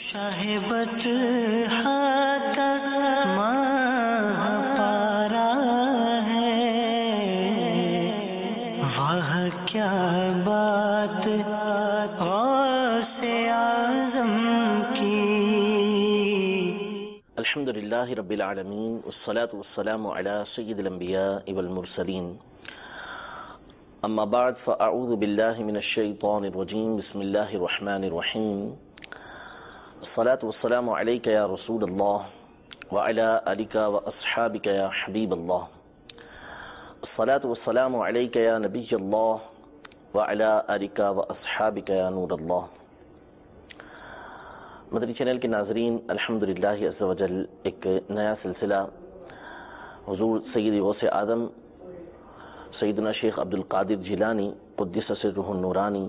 شاہ بطحہ تک ماہ پارا ہے، واہ کیا بات غوث اعظم کی۔ الحمدللہ رب العالمین والصلاة والسلام علی سید الانبیاء والمرسلین، اما بعد فاعوذ باللہ من الشیطان الرجیم، بسم اللہ الرحمن الرحیم، الصلاة والسلام علیک یا رسول اللہ وعلی آلک واصحابک یا حبیب اللہ، الصلاة والسلام علیک یا نبی اللہ وعلی آلک واصحابک یا نور اللہ۔ مدنی چینل کے ناظرین، الحمدللہ عز و جل ایک نیا سلسلہ حضور سید غوث اعظم سیدنا شیخ عبد القادر جیلانی قدس سرہ النورانی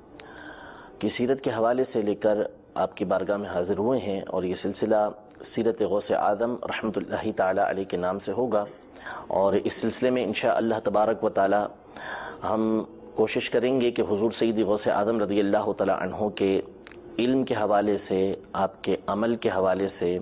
کی سیرت کے حوالے سے لے کر آپ کی بارگاہ میں حاضر ہوئے ہیں، اور یہ سلسلہ سیرت غوث اعظم رحمۃ اللہ تعالی علیہ کے نام سے ہوگا، اور اس سلسلے میں انشاءاللہ تبارک و تعالی ہم کوشش کریں گے کہ حضور سید غوث اعظم رضی اللہ تعالی عنہ کے علم کے حوالے سے، آپ کے عمل کے حوالے سے،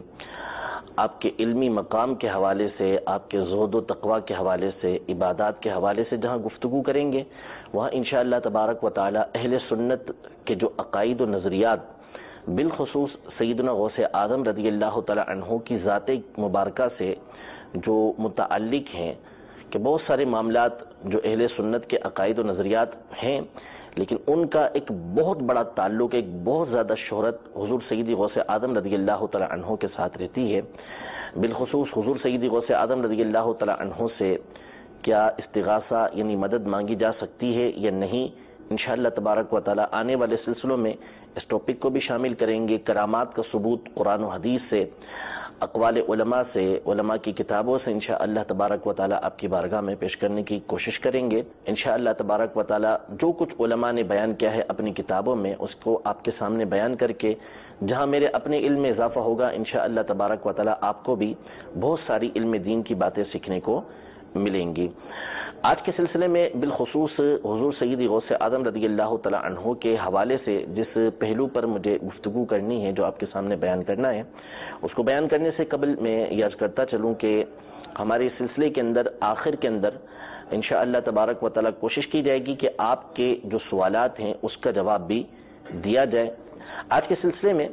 آپ کے علمی مقام کے حوالے سے، آپ کے زہد و تقوی کے حوالے سے، عبادات کے حوالے سے جہاں گفتگو کریں گے، وہاں انشاءاللہ تبارک و تعالی اہل سنت کے جو عقائد و نظریات بالخصوص سیدنا غوث اعظم رضی اللہ تعالی عنہ کی ذات مبارکہ سے جو متعلق ہیں، کہ بہت سارے معاملات جو اہل سنت کے عقائد و نظریات ہیں، لیکن ان کا ایک بہت بڑا تعلق، ایک بہت زیادہ شہرت حضور سید غوث اعظم رضی اللہ تعالی عنہ کے ساتھ رہتی ہے۔ بالخصوص حضور سید غوث اعظم رضی اللہ تعالی عنہ سے کیا استغاثہ یعنی مدد مانگی جا سکتی ہے یا نہیں، انشاءاللہ تبارک و تعالی آنے والے سلسلوں میں اس ٹاپک کو بھی شامل کریں گے۔ کرامات کا ثبوت قرآن و حدیث سے، اقوال علماء سے، علماء کی کتابوں سے انشاءاللہ تبارک و تعالی آپ کی بارگاہ میں پیش کرنے کی کوشش کریں گے۔ انشاءاللہ تبارک و تعالی جو کچھ علماء نے بیان کیا ہے اپنی کتابوں میں، اس کو آپ کے سامنے بیان کر کے جہاں میرے اپنے علم میں اضافہ ہوگا، انشاءاللہ تبارک و تعالی آپ کو بھی بہت ساری علم دین کی باتیں سیکھنے کو ملیں گی۔ آج کے سلسلے میں بالخصوص حضور سید غوث اعظم رضی اللہ تعالی عنہ کے حوالے سے جس پہلو پر مجھے گفتگو کرنی ہے، جو آپ کے سامنے بیان کرنا ہے، اس کو بیان کرنے سے قبل میں یہ عرض کرتا چلوں کہ ہمارے سلسلے کے اندر آخر کے اندر انشاءاللہ تبارک و تعالی کوشش کی جائے گی کہ آپ کے جو سوالات ہیں اس کا جواب بھی دیا جائے۔ آج کے سلسلے میں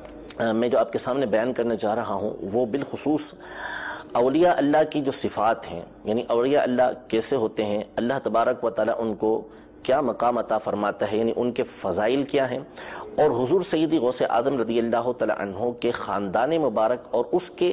میں جو آپ کے سامنے بیان کرنا چاہ رہا ہوں وہ بالخصوص اولیاء اللہ کی جو صفات ہیں، یعنی اولیاء اللہ کیسے ہوتے ہیں، اللہ تبارک و تعالی ان کو کیا مقام عطا فرماتا ہے، یعنی ان کے فضائل کیا ہیں، اور حضور سید غوث اعظم رضی اللہ تعالی عنہ کے خاندان مبارک اور اس کے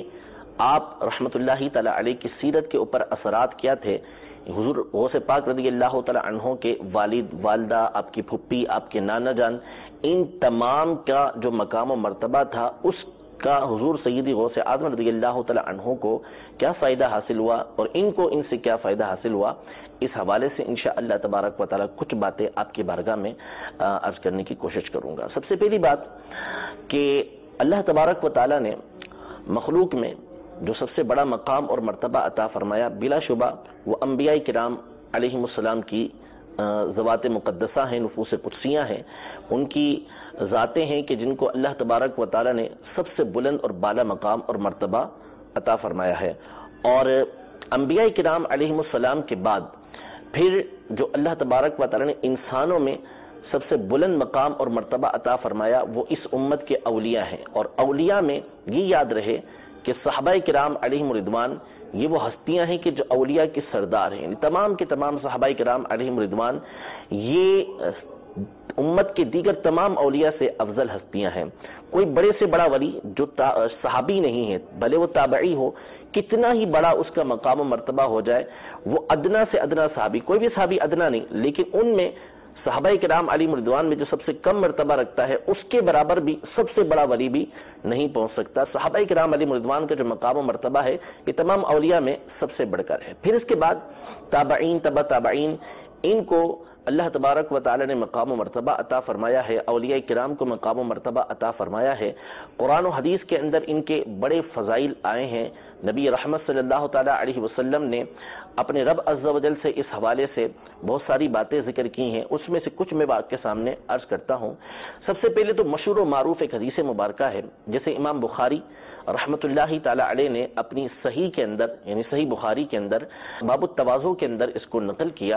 آپ رحمت اللہ تعالی علیہ کی سیرت کے اوپر اثرات کیا تھے۔ حضور غوث پاک رضی اللہ تعالی عنہ کے والد، والدہ، آپ کی پھپھی، آپ کے نانا جان، ان تمام کا جو مقام و مرتبہ تھا، اس کا حضور سید غوث اعظم رضی اللہ تعالی عنہ کو کیا فائدہ حاصل ہوا اور ان کو ان سے کیا فائدہ حاصل ہوا، اس حوالے سے انشاءاللہ تبارک و تعالی کچھ باتیں آپ کی بارگاہ میں عرض کرنے کی کوشش کروں گا۔ سب سے پہلی بات کہ اللہ تبارک و تعالی نے مخلوق میں جو سب سے بڑا مقام اور مرتبہ عطا فرمایا، بلا شبہ وہ انبیاء کرام علیہم السلام کی ذوات مقدسہ ہیں، نفوس قدسیہ ہیں، ان کی ذاتیں ہیں کہ جن کو اللہ تبارک و تعالی نے سب سے بلند اور بالا مقام اور مرتبہ عطا فرمایا ہے۔ اور انبیاء کرام علیہم السلام کے بعد پھر جو اللہ تبارک و تعالی نے انسانوں میں سب سے بلند مقام اور مرتبہ عطا فرمایا وہ اس امت کے اولیاء ہیں، اور اولیاء میں یہ یاد رہے کہ صحابہ کرام علیہم رضوان یہ وہ ہستیاں ہیں کہ جو اولیاء کے سردار ہیں، یعنی تمام کے تمام صحابہ کرام علیہم رضوان یہ امت کے دیگر تمام اولیاء سے افضل ہستیاں ہیں۔ کوئی بڑے سے بڑا ولی جو صحابی نہیں ہے، بھلے وہ تابعی ہو، کتنا ہی بڑا اس کا مقام و مرتبہ ہو جائے، وہ ادنا سے ادنا صحابی، کوئی بھی صحابی ادنا نہیں، لیکن ان میں صحابہ کرام علیہم رضوان میں جو سب سے کم مرتبہ رکھتا ہے اس کے برابر بھی سب سے بڑا ولی بھی نہیں پہنچ سکتا۔ صحابہ کرام علیہم رضوان کا جو مقام و مرتبہ ہے یہ تمام اولیاء میں سب سے بڑھ کر ہے۔ پھر اس کے بعد تابعین، تبع تابعین، ان کو اللہ تبارک و تعالی نے مقام و مرتبہ عطا فرمایا ہے، اولیاء کرام کو مقام و مرتبہ عطا فرمایا ہے، قرآن و حدیث کے اندر ان کے بڑے فضائل آئے ہیں۔ نبی رحمت صلی اللہ تعالی علیہ وسلم نے اپنے رب عز و جل سے اس حوالے سے بہت ساری باتیں ذکر کی ہیں، اس میں سے کچھ میں آپ کے سامنے عرض کرتا ہوں۔ سب سے پہلے تو مشہور و معروف ایک حدیث مبارکہ ہے، جیسے امام بخاری رحمت اللہ تعالی علیہ نے اپنی صحیح کے اندر، یعنی صحیح بخاری کے اندر باب التواضع کے اندر اس کو نقل کیا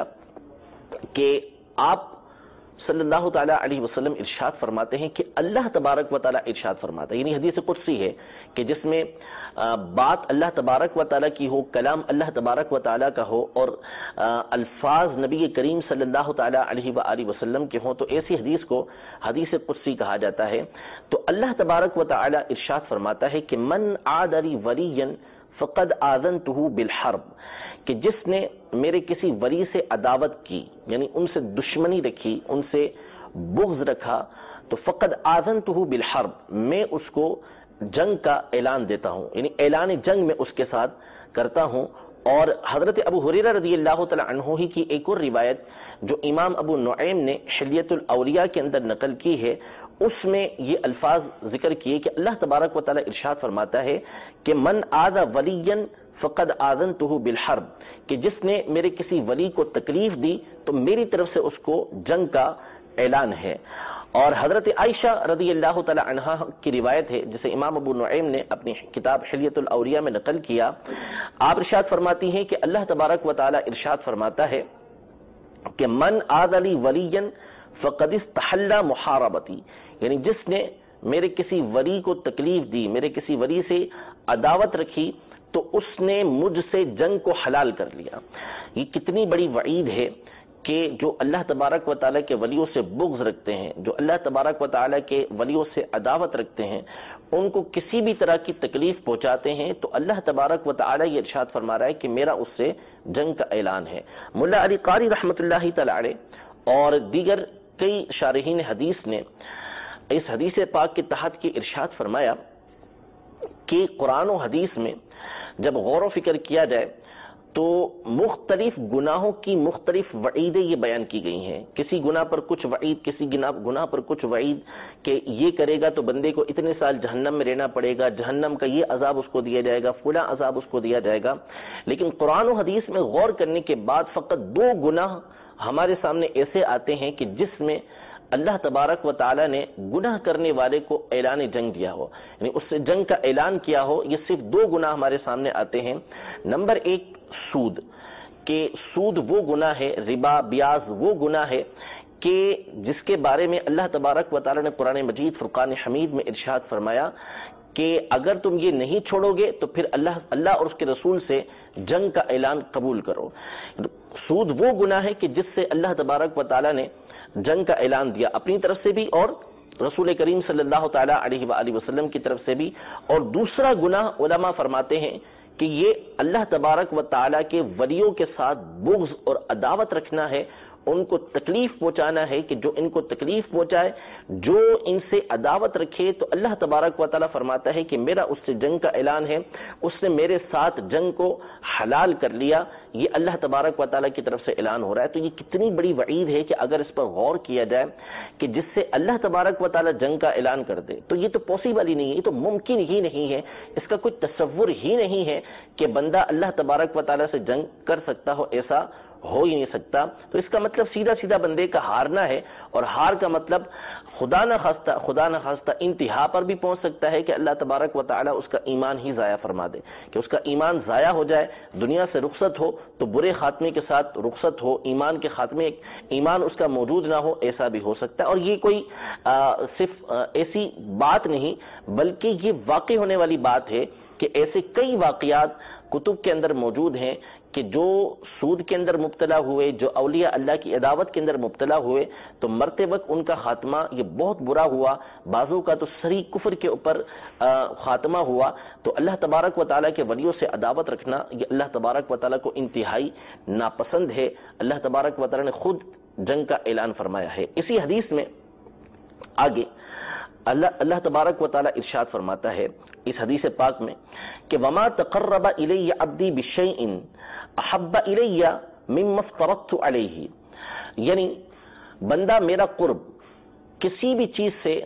کہ آپ صلی اللہ تعالی علیہ وسلم ارشاد فرماتے ہیں کہ اللہ تبارک و تعالی ارشاد فرماتا ہے، یعنی حدیث قدسی ہے کہ جس میں بات اللہ تبارک و تعالی کی ہو، کلام اللہ تبارک و تعالی کا ہو اور الفاظ نبی کریم صلی اللہ تعالی علیہ وآلہ وسلم کے ہوں، تو ایسی حدیث کو حدیث قدسی کہا جاتا ہے۔ تو اللہ تبارک و تعالی ارشاد فرماتا ہے کہ من عاد لی ولیا فقد آذنتہ بالحرب، کہ جس نے میرے کسی ولی سے عداوت کی، یعنی ان سے دشمنی رکھی، ان سے بغض رکھا، تو فقد آذنتہ بالحرب، میں اس کو جنگ کا اعلان دیتا ہوں، یعنی اعلان جنگ میں اس کے ساتھ کرتا ہوں۔ اور حضرت ابو ہریرہ رضی اللہ تعالی عنہ ہی کی ایک اور روایت جو امام ابو نعیم نے حلیۃ الاولیاء کے اندر نقل کی ہے، اس میں یہ الفاظ ذکر کیے کہ اللہ تبارک و تعالی ارشاد فرماتا ہے کہ من آذى ولیا فقد آذنتہ بالحرب، کہ جس نے میرے کسی ولی کو تکلیف دی تو میری طرف سے اس کو جنگ کا اعلان ہے۔ اور حضرت عائشہ رضی اللہ تعالی عنہا کی روایت ہے جسے امام ابو نعیم نے اپنی کتاب حلیۃ الاولیاء میں نقل کیا، آپ ارشاد فرماتی ہیں کہ اللہ تبارک و تعالی ارشاد فرماتا ہے کہ من آذى لی ولیا فقد استحل محاربتی، یعنی جس نے میرے کسی ولی کو تکلیف دی، میرے کسی ولی سے عداوت رکھی، تو اس نے مجھ سے جنگ کو حلال کر لیا۔ یہ کتنی بڑی وعید ہے کہ جو اللہ تبارک و تعالیٰ کے ولیوں سے بغض رکھتے ہیں، جو اللہ تبارک و تعالیٰ کے ولیوں سے عداوت رکھتے ہیں، ان کو کسی بھی طرح کی تکلیف پہنچاتے ہیں، تو اللہ تبارک و تعالیٰ یہ ارشاد فرما رہا ہے کہ میرا اس سے جنگ کا اعلان ہے۔ ملا علی قاری رحمۃ اللہ تعالی علیہ اور دیگر کئی شارحین حدیث نے اس حدیث پاک کے تحت کی ارشاد فرمایا کہ قرآن و حدیث میں جب غور و فکر کیا جائے تو مختلف گناہوں کی مختلف وعیدیں یہ بیان کی گئی ہیں، کسی گناہ پر کچھ وعید، کسی گناہ پر کچھ وعید کہ یہ کرے گا تو بندے کو اتنے سال جہنم میں رہنا پڑے گا، جہنم کا یہ عذاب اس کو دیا جائے گا، فلاں عذاب اس کو دیا جائے گا۔ لیکن قرآن و حدیث میں غور کرنے کے بعد فقط 2 گناہ ہمارے سامنے ایسے آتے ہیں کہ جس میں اللہ تبارک و تعالی نے گناہ کرنے والے کو اعلان جنگ دیا ہو، یعنی اس سے جنگ کا اعلان کیا ہو۔ یہ صرف 2 گناہ ہمارے سامنے آتے ہیں۔ نمبر 1 سود، کہ سود وہ گناہ ہے، ربا بیاض وہ گناہ ہے کہ جس کے بارے میں اللہ تبارک و تعالی نے قرآن مجید فرقان حمید میں ارشاد فرمایا کہ اگر تم یہ نہیں چھوڑو گے تو پھر اللہ اور اس کے رسول سے جنگ کا اعلان قبول کرو۔ سود وہ گناہ ہے کہ جس سے اللہ تبارک و تعالی نے جنگ کا اعلان دیا، اپنی طرف سے بھی اور رسول کریم صلی اللہ تعالی علیہ وآلہ وسلم کی طرف سے بھی۔ اور دوسرا گناہ علماء فرماتے ہیں کہ یہ اللہ تبارک و تعالی کے ولیوں کے ساتھ بغض اور عداوت رکھنا ہے، ان کو تکلیف پہنچانا ہے کہ جو ان کو تکلیف پہنچائے، جو ان سے عداوت رکھے، تو اللہ تبارک و تعالی فرماتا ہے کہ میرا اس سے جنگ کا اعلان ہے، اس نے میرے ساتھ جنگ کو حلال کر لیا، یہ اللہ تبارک و تعالی کی طرف سے اعلان ہو رہا ہے۔ تو یہ کتنی بڑی وعید ہے کہ اگر اس پر غور کیا جائے کہ جس سے اللہ تبارک و تعالی جنگ کا اعلان کر دے، تو یہ تو پاسبل ہی نہیں ہے، یہ تو ممکن ہی نہیں ہے، اس کا کوئی تصور ہی نہیں ہے کہ بندہ اللہ تبارک و تعالی سے جنگ کر سکتا ہو، ایسا ہو ہی نہیں سکتا۔ تو اس کا مطلب سیدھا بندے کا ہارنا ہے، اور ہار کا مطلب خدا نہ خواستہ انتہا پر بھی پہنچ سکتا ہے کہ اللہ تبارک و تعالی اس کا ایمان ہی ضائع فرما دے، کہ اس کا ایمان ضائع ہو جائے، دنیا سے رخصت ہو تو برے خاتمے کے ساتھ رخصت ہو، ایمان کے خاتمے ایمان اس کا موجود نہ ہو، ایسا بھی ہو سکتا ہے۔ اور یہ کوئی صرف ایسی بات نہیں بلکہ یہ واقع ہونے والی بات ہے کہ ایسے کئی واقعات کتب کے اندر موجود ہیں کہ جو سود کے اندر مبتلا ہوئے، جو اولیاء اللہ کی عداوت کے اندر مبتلا ہوئے، تو مرتے وقت ان کا خاتمہ یہ بہت برا ہوا، بعضوں کا تو صریح کفر کے اوپر خاتمہ ہوا۔ تو اللہ تبارک و تعالیٰ کے ولیوں سے عداوت رکھنا یہ اللہ تبارک و تعالیٰ کو انتہائی ناپسند ہے۔ اللہ تبارک و تعالیٰ نے خود جنگ کا اعلان فرمایا ہے۔ اسی حدیث میں آگے اللہ تبارک و تعالیٰ ارشاد فرماتا ہے اس حدیث پاک میں کہ وما تقرب الی عبدی بشیء احب الی مما افترضت علیہ، یعنی بندہ میرا قرب کسی بھی چیز سے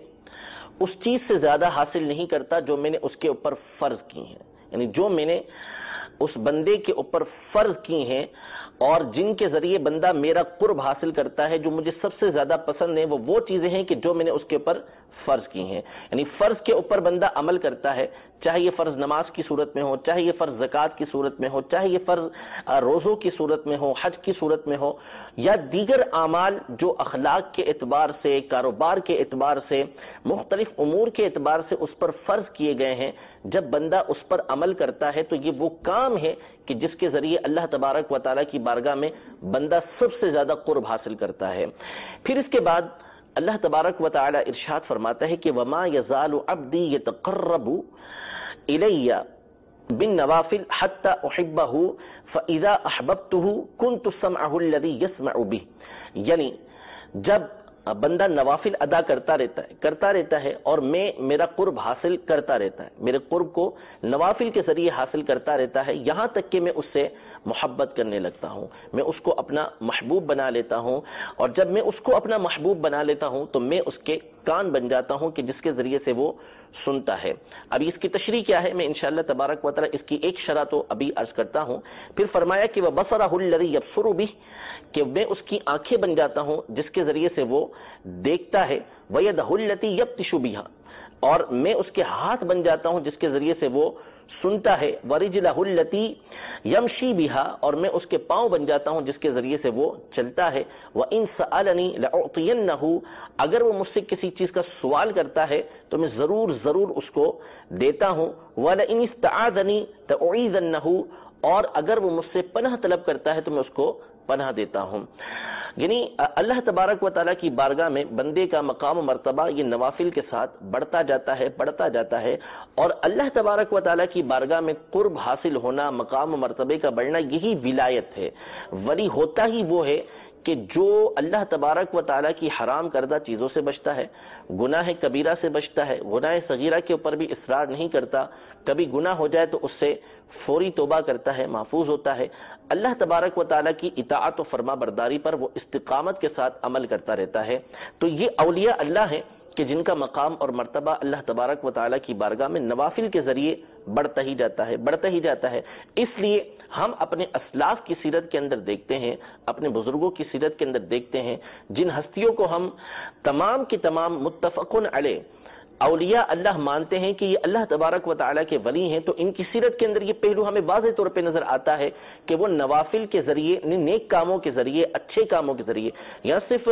اس چیز سے زیادہ حاصل نہیں کرتا جو میں نے اس کے اوپر فرض کی ہیں، یعنی جو میں نے اس بندے کے اوپر فرض کی ہیں اور جن کے ذریعے بندہ میرا قرب حاصل کرتا ہے، جو مجھے سب سے زیادہ پسند ہیں، وہ چیزیں ہیں کہ جو میں نے اس کے اوپر فرض کی ہیں. یعنی فرض کے اوپر بندہ عمل کرتا ہے، چاہے یہ فرض نماز کی صورت میں ہو، چاہے یہ فرض زکوٰۃ کی صورت میں ہو، چاہے یہ فرض روزوں کی صورت میں ہو، حج کی صورت میں ہو، یا دیگر اعمال جو اخلاق کے اعتبار سے، کاروبار کے اعتبار سے، مختلف امور کے اعتبار سے اس پر فرض کیے گئے ہیں. جب بندہ اس پر عمل کرتا ہے تو یہ وہ کام ہے کہ جس کے ذریعے اللہ تبارک و تعالیٰ کی بارگاہ میں بندہ سب سے زیادہ قرب حاصل کرتا ہے. پھر اس کے بعد اللہ تبارک و تعالیٰ ارشاد فرماتا ہے کہ وَمَا يَزَالُ عَبْدِي يَتَقَرَّبُ إِلَيَّ بِالنَّوَافِلِ حَتَّى أُحِبَّهُ فَإِذَا أَحْبَبْتُهُ كُنْتُ سَمْعَهُ الَّذِي يَسْمَعُ بِهِ. یعنی جب بندہ نوافل ادا کرتا رہتا ہے اور میں میرا قرب حاصل کرتا رہتا ہے، میرے قرب کو نوافل کے ذریعے حاصل کرتا رہتا ہے، یہاں تک کہ میں اس سے محبت کرنے لگتا ہوں، میں اس کو اپنا محبوب بنا لیتا ہوں. اور جب میں اس کو اپنا محبوب بنا لیتا ہوں تو میں اس کے کان بن جاتا ہوں کہ جس کے ذریعے سے وہ سنتا ہے. ابھی اس کی تشریح کیا ہے میں انشاءاللہ تبارک و تعالی اس کی ایک شرح تو ابھی عرض کرتا ہوں. پھر فرمایا کہ وَبَصَرَهُ الَّذِي يَبْصُرُ بِهِ، کہ میں اس کی آنکھیں بن جاتا ہوں جس کے ذریعے سے وہ دیکھتا ہے. وَيَدَهُ الَّتِي يَبْطِشُ بِهَا، اور میں اس کے ہاتھ بن جاتا ہوں جس کے ذریعے سے وہ سنتا ہے. وَرِجْلَهُ الَّتِي يَمْشِي بِهَا، اور میں اس کے پاؤں بن جاتا ہوں جس کے ذریعے سے وہ چلتا ہے. وَإِن سَأَلَنِي لَأُعْطِيَنَّهُ، اگر وہ مجھ سے کسی چیز کا سوال کرتا ہے تو میں ضرور اس کو دیتا ہوں. وَلَئِنِ اسْتَعَاذَنِي لَأُعِيذَنَّهُ، اور اگر وہ مجھ سے پناہ طلب کرتا ہے تو میں اس کو پناہ دیتا ہوں. یعنی اللہ تبارک و تعالیٰ کی بارگاہ میں بندے کا مقام و مرتبہ یہ نوافل کے ساتھ بڑھتا جاتا ہے اور اللہ تبارک و تعالیٰ کی بارگاہ میں قرب حاصل ہونا، مقام و مرتبے کا بڑھنا، یہی ولایت ہے. ولی ہوتا ہی وہ ہے کہ جو اللہ تبارک و تعالیٰ کی حرام کردہ چیزوں سے بچتا ہے، گناہ کبیرہ سے بچتا ہے، گناہ صغیرہ کے اوپر بھی اصرار نہیں کرتا، کبھی گناہ ہو جائے تو اس سے فوری توبہ کرتا ہے، محفوظ ہوتا ہے، اللہ تبارک و تعالیٰ کی اطاعت و فرما برداری پر وہ استقامت کے ساتھ عمل کرتا رہتا ہے. تو یہ اولیاء اللہ ہیں کہ جن کا مقام اور مرتبہ اللہ تبارک و تعالیٰ کی بارگاہ میں نوافل کے ذریعے بڑھتا ہی جاتا ہے. اس لیے ہم اپنے اسلاف کی سیرت کے اندر دیکھتے ہیں، اپنے بزرگوں کی سیرت کے اندر دیکھتے ہیں، جن ہستیوں کو ہم تمام کی تمام متفقن علیہ اولیاء اللہ مانتے ہیں کہ یہ اللہ تبارک و تعالیٰ کے ولی ہیں، تو ان کی سیرت کے اندر یہ پہلو ہمیں واضح طور پہ نظر آتا ہے کہ وہ نوافل کے ذریعے، نیک کاموں کے ذریعے، اچھے کاموں کے ذریعے، یہاں صرف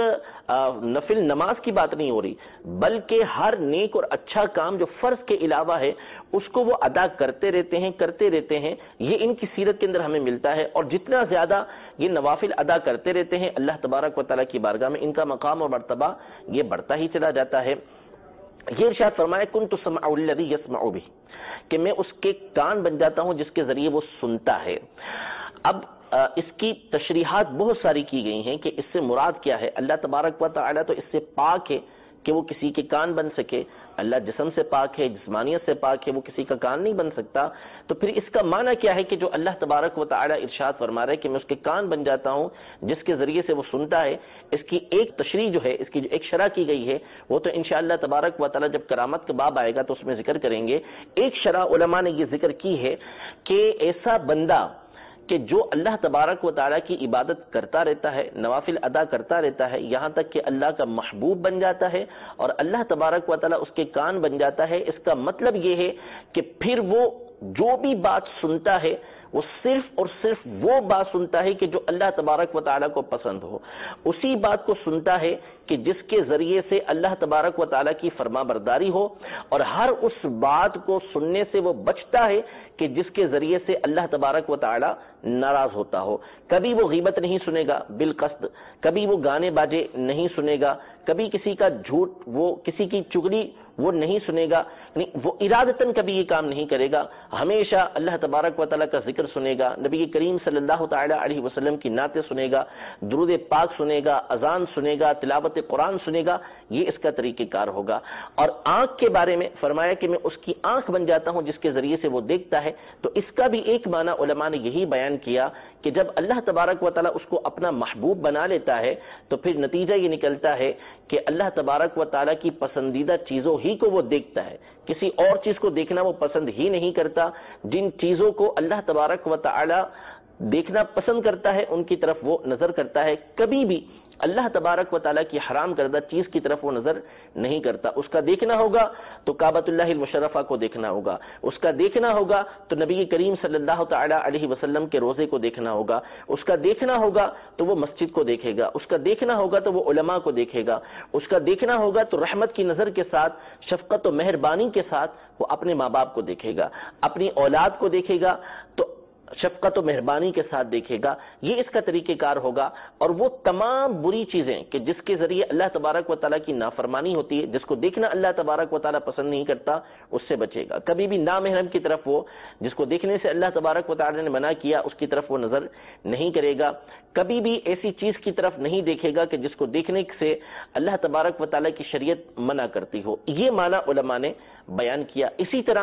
نفل نماز کی بات نہیں ہو رہی، بلکہ ہر نیک اور اچھا کام جو فرض کے علاوہ ہے اس کو وہ ادا کرتے رہتے ہیں. یہ ان کی سیرت کے اندر ہمیں ملتا ہے. اور جتنا زیادہ یہ نوافل ادا کرتے رہتے ہیں اللہ تبارک و تعالیٰ کی بارگاہ میں ان کا مقام اور مرتبہ یہ بڑھتا ہی چلا جاتا ہے. یہ ارشاد فرمایا كنت سمع الذي يسمع به، کہ میں اس کے کان بن جاتا ہوں جس کے ذریعے وہ سنتا ہے. اب اس کی تشریحات بہت ساری کی گئی ہیں کہ اس سے مراد کیا ہے. اللہ تبارک و تعالی تو اس سے پاک ہے کہ وہ کسی کے کان بن سکے، اللہ جسم سے پاک ہے، جسمانیت سے پاک ہے، وہ کسی کا کان نہیں بن سکتا. تو پھر اس کا معنی کیا ہے کہ جو اللہ تبارک و تعالی ارشاد فرما رہا ہے کہ میں اس کے کان بن جاتا ہوں جس کے ذریعے سے وہ سنتا ہے. اس کی ایک تشریح جو ہے، اس کی جو ایک شرح کی گئی ہے وہ تو انشاءاللہ تبارک و تعالی جب کرامت کا باب آئے گا تو اس میں ذکر کریں گے. ایک شرح علماء نے یہ ذکر کی ہے کہ ایسا بندہ کہ جو اللہ تبارک و تعالیٰ کی عبادت کرتا رہتا ہے، نوافل ادا کرتا رہتا ہے، یہاں تک کہ اللہ کا محبوب بن جاتا ہے اور اللہ تبارک و تعالیٰ اس کے کان بن جاتا ہے. اس کا مطلب یہ ہے کہ پھر وہ جو بھی بات سنتا ہے وہ صرف اور صرف وہ بات سنتا ہے کہ جو اللہ تبارک و تعالیٰ کو پسند ہو. اسی بات کو سنتا ہے کہ جس کے ذریعے سے اللہ تبارک و تعالیٰ کی فرما برداری ہو، اور ہر اس بات کو سننے سے وہ بچتا ہے کہ جس کے ذریعے سے اللہ تبارک و تعالیٰ ناراض ہوتا ہو. کبھی وہ غیبت نہیں سنے گا بالقصد، کبھی وہ گانے باجے نہیں سنے گا، کبھی کسی کا جھوٹ، وہ کسی کی چغلی وہ نہیں سنے گا، وہ ارادتاً کبھی یہ کام نہیں کرے گا. ہمیشہ اللہ تبارک و تعالیٰ کا ذکر سنے گا، نبی کریم صلی اللہ تعالی علیہ وسلم کی نعتیں سنے گا، درود پاک سنے گا، اذان سنے گا، تلاوت قرآن سنے گا. یہ اس کا طریقہ کار ہوگا. اور آنکھ کے بارے میں فرمایا کہ میں اس کی آنکھ بن جاتا ہوں جس کے ذریعے سے وہ دیکھتا ہے. تو اس کا بھی ایک معنی علماء نے یہی بیان بیان کیا کہ جب اللہ تبارک و تعالیٰ اس کو اپنا محبوب بنا لیتا ہے تو پھر نتیجہ یہ نکلتا ہے کہ اللہ تبارک و تعالیٰ کی پسندیدہ چیزوں ہی کو وہ دیکھتا ہے، کسی اور چیز کو دیکھنا وہ پسند ہی نہیں کرتا۔ جن چیزوں کو اللہ تبارک و تعالیٰ دیکھنا پسند کرتا ہے ان کی طرف وہ نظر کرتا ہے، کبھی بھی اللہ تبارک و تعالیٰ کی حرام کردہ چیز کی طرف وہ نظر نہیں کرتا۔ اس کا دیکھنا ہوگا تو کعبۃ اللہ المشرفہ کو دیکھنا ہوگا، اس کا دیکھنا ہوگا تو نبی کریم صلی اللہ تعالیٰ علیہ وسلم کے روزے کو دیکھنا ہوگا، اس کا دیکھنا ہوگا تو وہ مسجد کو دیکھے گا، اس کا دیکھنا ہوگا تو وہ علماء کو دیکھے گا، اس کا دیکھنا ہوگا تو رحمت کی نظر کے ساتھ، شفقت و مہربانی کے ساتھ وہ اپنے ماں باپ کو دیکھے گا، اپنی اولاد کو دیکھے گا تو شفقت و مہربانی کے ساتھ دیکھے گا۔ یہ اس کا طریقہ کار ہوگا، اور وہ تمام بری چیزیں کہ جس کے ذریعے اللہ تبارک و تعالیٰ کی نافرمانی ہوتی ہے، جس کو دیکھنا اللہ تبارک و تعالیٰ پسند نہیں کرتا، اس سے بچے گا۔ کبھی بھی نامحرم کی طرف وہ، جس کو دیکھنے سے اللہ تبارک و تعالیٰ نے منع کیا، اس کی طرف وہ نظر نہیں کرے گا۔ کبھی بھی ایسی چیز کی طرف نہیں دیکھے گا کہ جس کو دیکھنے سے اللہ تبارک و تعالیٰ کی شریعت منع کرتی ہو۔ یہ معنی علماء نے بیان کیا۔ اسی طرح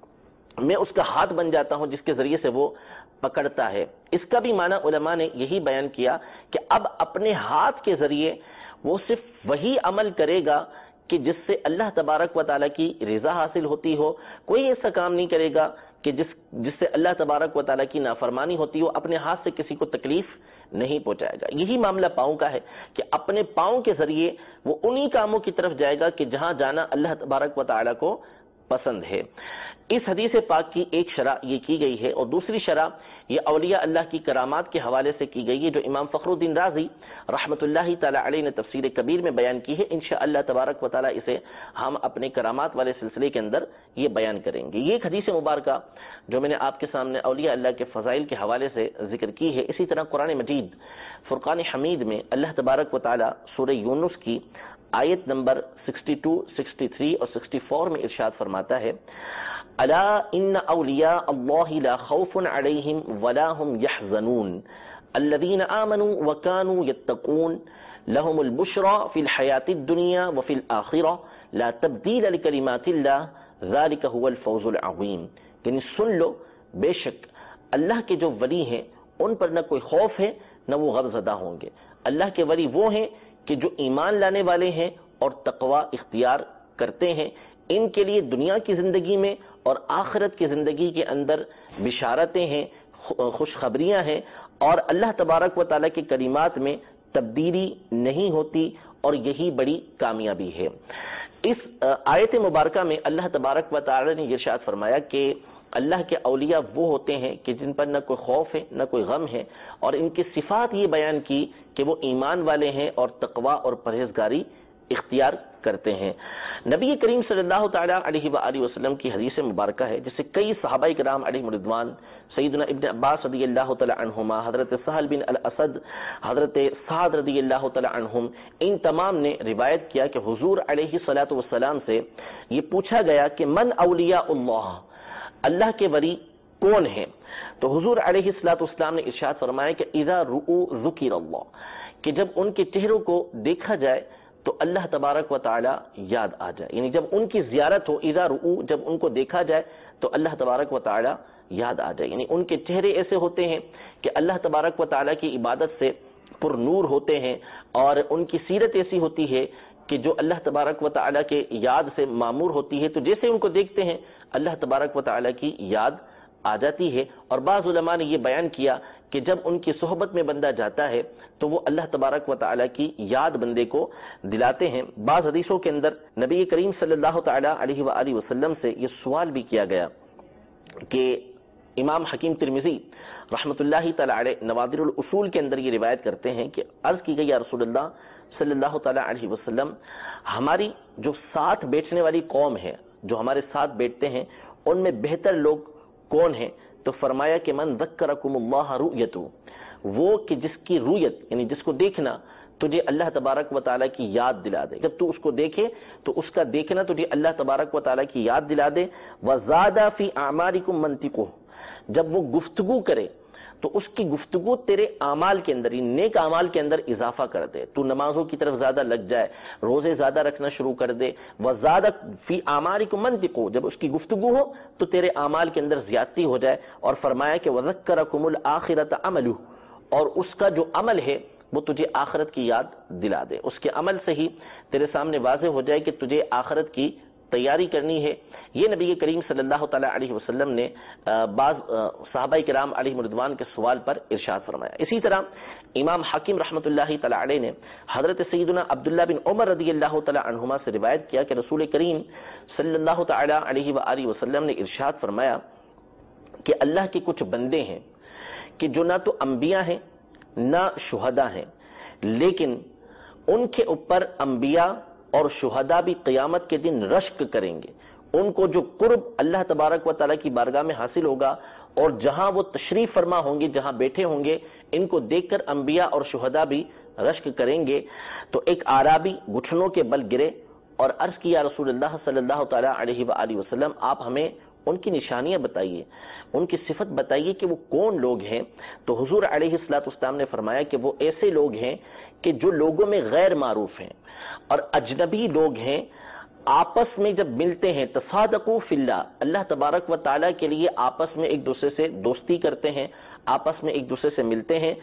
میں اس کا ہاتھ بن جاتا ہوں جس کے ذریعے سے وہ پکڑتا ہے، اس کا بھی معنی علماء نے یہی بیان کیا کہ اب اپنے ہاتھ کے ذریعے وہ صرف وہی عمل کرے گا کہ جس سے اللہ تبارک و تعالیٰ کی رضا حاصل ہوتی ہو، کوئی ایسا کام نہیں کرے گا کہ جس سے اللہ تبارک و تعالیٰ کی نافرمانی ہوتی ہو، اپنے ہاتھ سے کسی کو تکلیف نہیں پہنچائے گا۔ یہی معاملہ پاؤں کا ہے کہ اپنے پاؤں کے ذریعے وہ انہی کاموں کی طرف جائے گا کہ جہاں جانا اللہ تبارک و تعالیٰ کو پسند ہے۔ اس حدیث پاک کی ایک شرح یہ کی گئی ہے، اور دوسری شرح یہ اولیاء اللہ کی کرامات کے حوالے سے کی گئی ہے، جو امام فخر الدین رازی رحمت اللہ تعالی علیہ نے تفسیر کبیر میں بیان کی ہے۔ انشاءاللہ تبارک و تعالی اسے ہم اپنے کرامات والے سلسلے کے اندر یہ بیان کریں گے۔ یہ ایک حدیث مبارکہ جو میں نے آپ کے سامنے اولیاء اللہ کے فضائل کے حوالے سے ذکر کی ہے۔ اسی طرح قرآن مجید فرقان حمید میں اللہ تبارک و تعالی سورہ یونس کی آیت نمبر 62، 63 اور 64 میں ارشاد فرماتا ہے، الا ان اولیاء اللہ لا خوف علیہم ولا هم يحزنون الذین آمنوا وكانوا يتقون لهم البشرى في الحیاة الدنیا وفي الآخرة لا تبدیل لکلمات اللہ ذلك هو الفوز العظیم۔ یعنی سن لو، بے شک اللہ کے جو ولی ہیں ان پر نہ کوئی خوف ہے نہ وہ غم زدہ ہوں گے۔ اللہ کے ولی وہ ہیں کہ جو ایمان لانے والے ہیں اور تقوی اختیار کرتے ہیں، ان کے لیے دنیا کی زندگی میں اور آخرت کی زندگی کے اندر بشارتیں ہیں، خوشخبریاں ہیں، اور اللہ تبارک و تعالیٰ کے کلمات میں تبدیلی نہیں ہوتی، اور یہی بڑی کامیابی ہے۔ اس آیت مبارکہ میں اللہ تبارک و تعالیٰ نے ارشاد فرمایا کہ اللہ کے اولیاء وہ ہوتے ہیں کہ جن پر نہ کوئی خوف ہے نہ کوئی غم ہے، اور ان کی صفات یہ بیان کی کہ وہ ایمان والے ہیں اور تقوی اور پرہیزگاری اختیار کرتے ہیں۔ نبی کریم صلی اللہ تعالیٰ علیہ وآلہ وسلم کی حدیث مبارکہ ہے جسے کئی صحابہ کرام علیہ رضوان، سیدنا ابن عباس رضی اللہ تعالیٰ عنہما، حضرت سہل بن الاسد، حضرت سعد رضی اللہ تعالیٰ عنہم، ان تمام نے روایت کیا کہ حضور علیہ الصلوۃ والسلام سے یہ پوچھا گیا کہ من اولیاء اللہ، اللہ کے ولی کون ہیں؟ تو حضور علیہ الصلوۃ والسلام نے ارشاد فرمایا کہ اذا رؤوا ذکر اللہ، کہ جب ان کے چہروں کو دیکھا جائے تو اللہ تبارک و تعالی یاد آ جائے، یعنی جب ان کی زیارت ہو، اذا رؤوا، جب ان کو دیکھا جائے تو اللہ تبارک و تعالی یاد آ جائے، یعنی ان کے چہرے ایسے ہوتے ہیں کہ اللہ تبارک و تعالی کی عبادت سے پر نور ہوتے ہیں، اور ان کی سیرت ایسی ہوتی ہے کہ جو اللہ تبارک و تعالی کے یاد سے معمور ہوتی ہے، تو جیسے ان کو دیکھتے ہیں اللہ تبارک و تعالی کی یاد آ جاتی ہے۔ اور بعض علماء نے یہ بیان کیا کہ جب ان کی صحبت میں بندہ جاتا ہے تو وہ اللہ تبارک و تعالی کی یاد بندے کو دلاتے ہیں۔ بعض حدیثوں کے اندر نبی کریم صلی اللہ تعالی علیہ وآلہ وسلم سے یہ سوال بھی کیا گیا کہ امام حکیم ترمذی رحمت اللہ تعالی علیہ نوادر الاصول کے اندر یہ روایت کرتے ہیں کہ عرض کی گئی یا رسول اللہ صلی اللہ تعالی علیہ وسلم، ہماری جو ساتھ بیٹھنے والی قوم ہے، جو ہمارے ساتھ بیٹھتے ہیں، ان میں بہتر لوگ کون ہیں؟ تو فرمایا کہ من ذکرکم اللہ رؤیتہ، وہ کہ جس کی رؤیت یعنی جس کو دیکھنا تجھے اللہ تبارک و تعالیٰ کی یاد دلا دے، جب تو اس کو دیکھے تو اس کا دیکھنا تجھے اللہ تبارک و تعالیٰ کی یاد دلا دے۔ وَزَادَ فِي أَعْمَالِكُمْ مَنْطِقُهُ، جب وہ گفتگو کرے تو اس کی گفتگو تیرے اعمال کے اندر، نیک اعمال کے اندر اضافہ کر دے، تو نمازوں کی طرف زیادہ لگ جائے، روزے زیادہ رکھنا شروع کر دے، وَزَادَ فِي أَعْمَالِكُمْ مَنْطِقُ، جب اس کی گفتگو ہو تو تیرے اعمال کے اندر زیادتی ہو جائے. اور فرمایا کہ وَذَكَّرَكُمُ الْآخِرَةَ عَمَلُهُ، اور اس کا جو عمل ہے وہ تجھے آخرت کی یاد دلا دے، اس کے عمل سے ہی تیرے سامنے واضح ہو جائے کہ تجھے آخرت کی تیاری کرنی ہے. یہ نبی کریم صلی اللہ تعالی علیہ وسلم نے بعض صحابہ کرام علیہم رضوان کے سوال پر ارشاد فرمایا. اسی طرح امام حاکم رحمۃ اللہ تعالی علیہ نے حضرت سیدنا عبداللہ بن عمر رضی اللہ تعالی عنہما سے روایت کیا کہ رسول کریم صلی اللہ تعالی علیہ وآلہ وسلم نے ارشاد فرمایا کہ اللہ کے کچھ بندے ہیں کہ جو نہ تو انبیاء ہیں نہ شہداء ہیں، لیکن ان کے اوپر انبیاء اور شہداء بھی قیامت کے دن رشک کریں گے. ان کو جو قرب اللہ تبارک و تعالیٰ کی بارگاہ میں حاصل ہوگا اور جہاں وہ تشریف فرما ہوں گے، جہاں بیٹھے ہوں گے، ان کو دیکھ کر انبیاء اور شہداء بھی رشک کریں گے. تو ایک اعرابی گھٹنوں کے بل گرے اور عرض کیا رسول اللہ صلی اللہ تعالی علیہ وآلہ وسلم، آپ ہمیں ان کی نشانیاں بتائیے، ان کی صفت بتائیے کہ وہ کون لوگ ہیں. تو حضور علیہ الصلوۃ والسلام نے فرمایا کہ وہ ایسے لوگ ہیں کہ جو لوگوں میں غیر معروف ہیں اور اجنبی لوگ ہیں، آپس میں جب ملتے ہیں تصادقوا فی اللہ، اللہ تبارک و تعالیٰ کے لیے آپس میں ایک دوسرے سے دوستی کرتے ہیں، آپس میں ایک دوسرے سے ملتے ہیں،